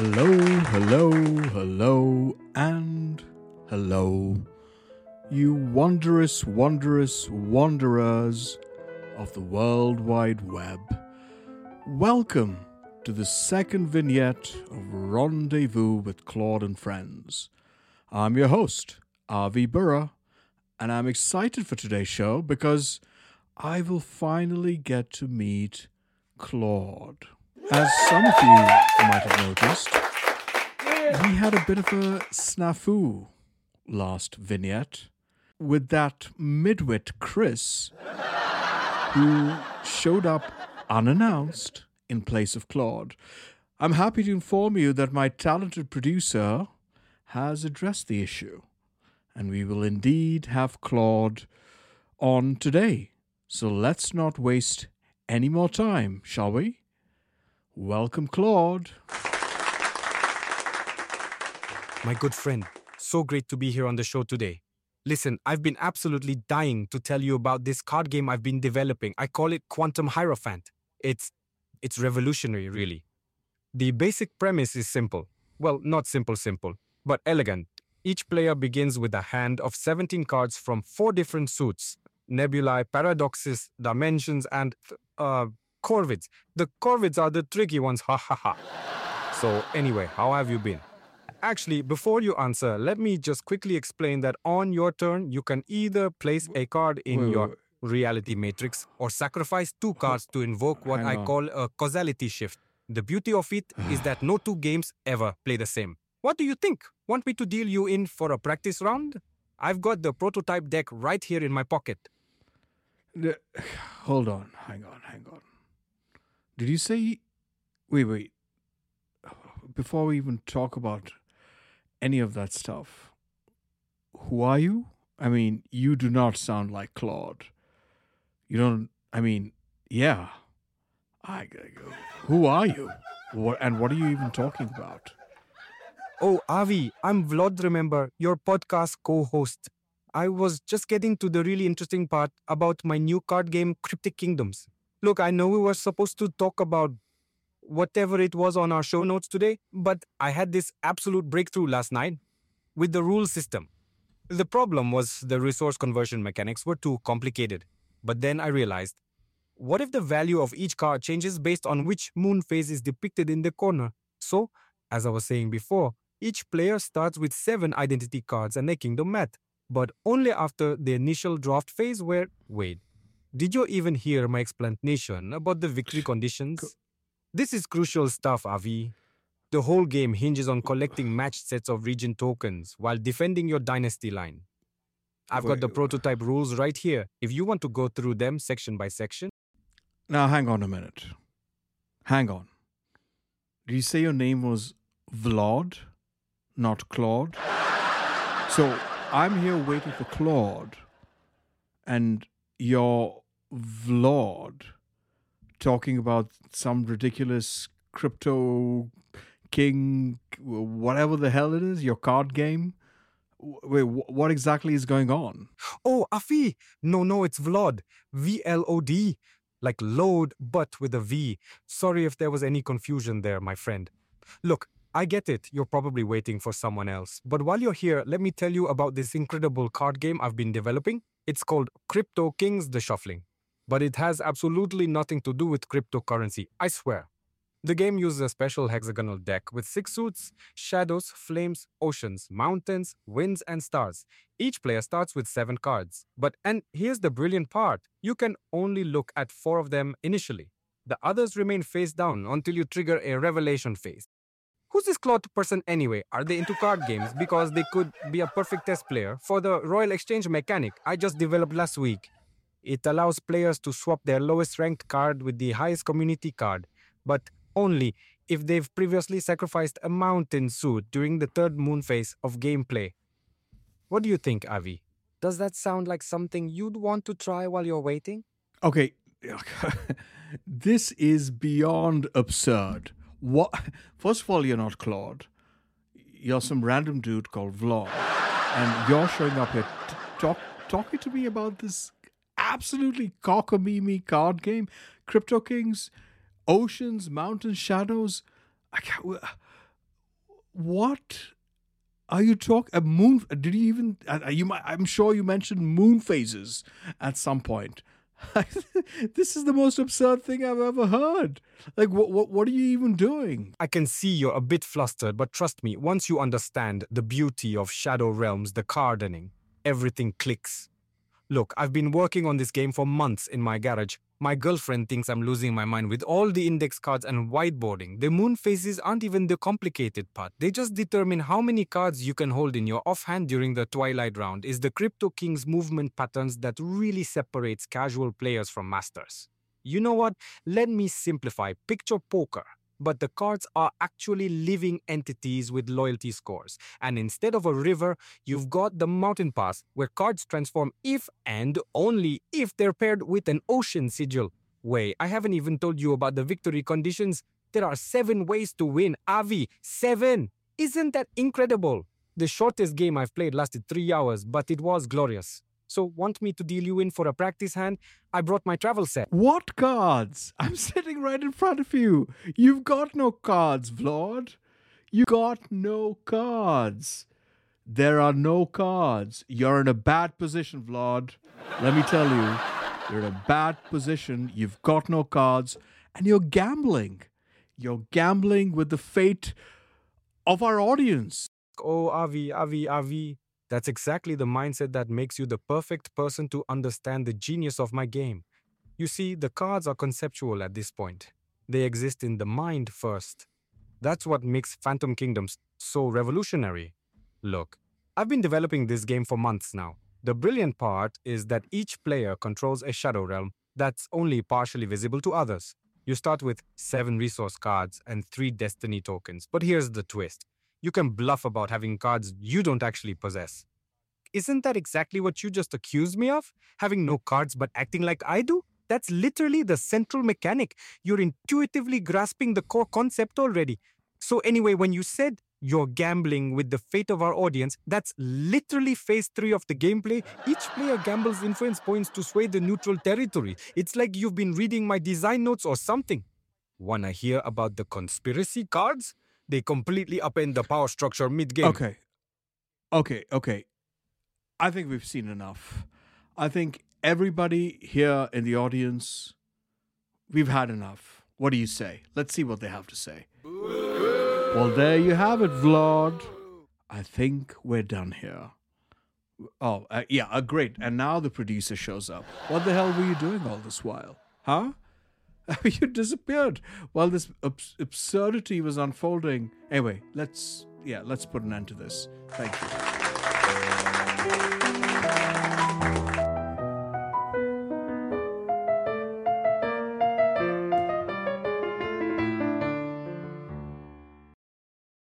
Hello, hello, hello, and hello, you wondrous, wondrous wanderers of the World Wide Web. Welcome to the second vignette of Rendezvous with Claude and Friends. I'm your host, Avi Burra, and I'm excited for today's show because I will finally get to meet Claude. As some of you might have noticed, we had a bit of a snafu last vignette with that midwit Chris who showed up unannounced in place of Claude. I'm happy to inform you that my talented producer has addressed the issue, and we will indeed have Claude on today. So let's not waste any more time, shall we? Welcome, Claude. My good friend, so great to be here on the show today. Listen, I've been absolutely dying to tell you about this card game I've been developing. I call it Quantum Hierophant. It's revolutionary, really. The basic premise is simple. Well, not simple, but elegant. Each player begins with a hand of 17 cards from 4 different suits: nebulae, paradoxes, dimensions, and corvids. The corvids are the tricky ones, ha ha ha. So anyway, how have you been? Actually, before you answer, let me just quickly explain that on your turn, you can either place a card in your reality matrix or sacrifice 2 cards to invoke what I call a causality shift. The beauty of it is that no 2 games ever play the same. What do you think? Want me to deal you in for a practice round? I've got the prototype deck right here in my pocket. Hold on, hang on. Did you say... Wait. Before we even talk about any of that stuff, who are you? I mean, you do not sound like Claude. You don't... I mean, yeah. Who are you? What are you even talking about? Oh, Avi, I'm Vlad, remember, your podcast co-host. I was just getting to the really interesting part about my new card game, Cryptic Kingdoms. Look, I know we were supposed to talk about whatever it was on our show notes today, but I had this absolute breakthrough last night with the rule system. The problem was the resource conversion mechanics were too complicated. But then I realized, what if the value of each card changes based on which moon phase is depicted in the corner? So, as I was saying before, each player starts with 7 identity cards and a kingdom mat, but only after the initial draft phase where... Wait, did you even hear my explanation about the victory conditions? This is crucial stuff, Avi. The whole game hinges on collecting matched sets of region tokens while defending your dynasty line. I've got the prototype rules right here, if you want to go through them section by section. Now, hang on a minute. Hang on. Did you say your name was Vlad, not Claude? So, I'm here waiting for Claude, and you're Vlad talking about some ridiculous crypto king, whatever the hell it is, your card game. Wait, what exactly is going on? Oh, Afi! No, it's Vlad. VLOD. Like load, but with a V. Sorry if there was any confusion there, my friend. Look, I get it. You're probably waiting for someone else. But while you're here, let me tell you about this incredible card game I've been developing. It's called Crypto Kings: The Shuffling. But it has absolutely nothing to do with cryptocurrency, I swear. The game uses a special hexagonal deck with 6 suits: shadows, flames, oceans, mountains, winds, and stars. Each player starts with 7 cards. And here's the brilliant part, you can only look at 4 of them initially. The others remain face down until you trigger a revelation phase. Who's this Claude person anyway? Are they into card games? Because they could be a perfect test player for the Royal Exchange mechanic I just developed last week. It allows players to swap their lowest ranked card with the highest community card, but only if they've previously sacrificed a mountain suit during the 3rd moon phase of gameplay. What do you think, Avi? Does that sound like something you'd want to try while you're waiting? Okay, this is beyond absurd. What? First of all, you're not Claude. You're some random dude called Vlad, and you're showing up here talking to me about this absolutely cockamamie card game, Crypto Kings, Oceans, Mountains, Shadows. What are you talking? A moon? Did you even? I'm sure you mentioned moon phases at some point. This is the most absurd thing I've ever heard. Like, what are you even doing? I can see you're a bit flustered, but trust me, once you understand the beauty of Shadow Realms, the cardening, everything clicks. Look, I've been working on this game for months in my garage. My girlfriend thinks I'm losing my mind with all the index cards and whiteboarding. The moon phases aren't even the complicated part. They just determine how many cards you can hold in your offhand during the Twilight round. Is the Crypto King's movement patterns that really separates casual players from masters. You know what? Let me simplify. Picture poker. But the cards are actually living entities with loyalty scores. And instead of a river, you've got the mountain pass, where cards transform if and only if they're paired with an ocean sigil. Wait, I haven't even told you about the victory conditions. There are 7 ways to win, Avi. 7! Isn't that incredible? The shortest game I've played lasted 3 hours, but it was glorious. So, want me to deal you in for a practice hand? I brought my travel set. What cards? I'm sitting right in front of you. You've got no cards, Vlad. You got no cards. There are no cards. You're in a bad position, Vlad. Let me tell you, you're in a bad position. You've got no cards, and you're gambling. You're gambling with the fate of our audience. Oh, Avi. That's exactly the mindset that makes you the perfect person to understand the genius of my game. You see, the cards are conceptual at this point. They exist in the mind first. That's what makes Phantom Kingdoms so revolutionary. Look, I've been developing this game for months now. The brilliant part is that each player controls a shadow realm that's only partially visible to others. You start with 7 resource cards and 3 destiny tokens, but here's the twist. You can bluff about having cards you don't actually possess. Isn't that exactly what you just accused me of? Having no cards but acting like I do? That's literally the central mechanic. You're intuitively grasping the core concept already. So anyway, when you said you're gambling with the fate of our audience, that's literally phase 3 of the gameplay. Each player gambles influence points to sway the neutral territory. It's like you've been reading my design notes or something. Wanna hear about the conspiracy cards? They completely upend the power structure mid-game. Okay. I think we've seen enough. I think everybody here in the audience, we've had enough. What do you say? Let's see what they have to say. Well, there you have it, Vlad. I think we're done here. Oh, great. And now the producer shows up. What the hell were you doing all this while? Huh? You disappeared while this absurdity was unfolding. Anyway, let's put an end to this. Thank you.